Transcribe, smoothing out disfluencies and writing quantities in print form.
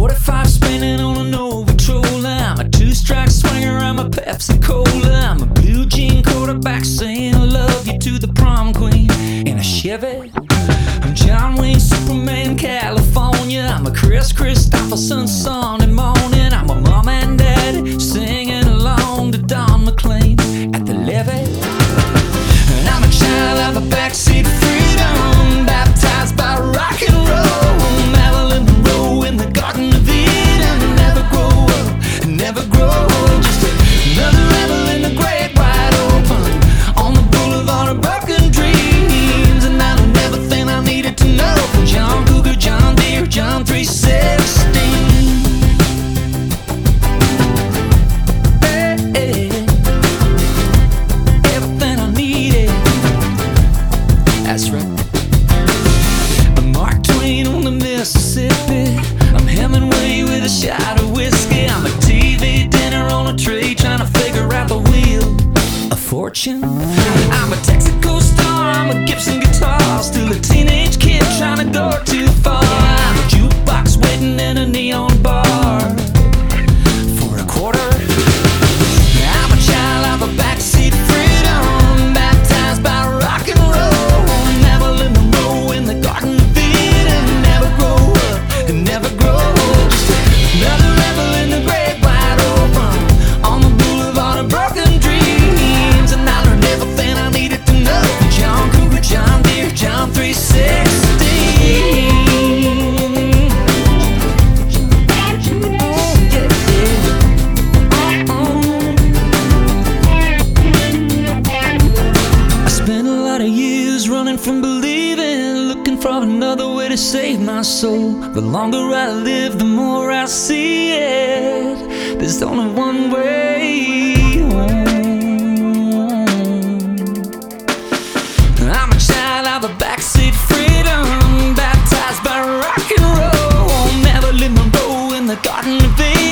45 spinning on an old patrol. I'm a two-strike swinger, I'm a Pepsi Cola. I'm a blue jean quarterback saying I love you to the prom queen in a Chevy. I'm John Wayne, Superman, California. I'm a Chris Christopherson Sunday morning. I'm a mom and daddy singing along to Don McLean at the levee. And I'm a child of a backseat freedom, baptized by rock and roll. Marilyn Monroe in the Garden of Eden. Never grow up, never grow old. Just another rebel in the great wide open, on the boulevard of broken dreams. And I learned everything I needed to know from John Cougar, John Deere, John 316. Everything I needed. That's right. I'm Mark Twain on the Mississippi. I'm Hemingway with a shot of whiskey. I'm a TV dinner on a tray trying to figure out the wheel of fortune. I'm a Texaco star, I'm a Gibson guitar, still a teenage kid trying to go too far. I'm a jukebox waiting in a neon bar for a quarter. I'm a child of a backseat freedom, baptized by rock and roll. Marilyn Monroe in the Garden of Eden. Never grow up, never grow old. Just another rebel in the great wide open, on the boulevard of broken dreams. And I learned everything I needed to know from John Cougar, John Deere, John 316. Running from believing, looking for another way to save my soul. The longer I live, the more I see it. There's only one way home. I'm a child of a backseat freedom, baptized by rock and roll. Marilyn Monroe in the Garden of Eden.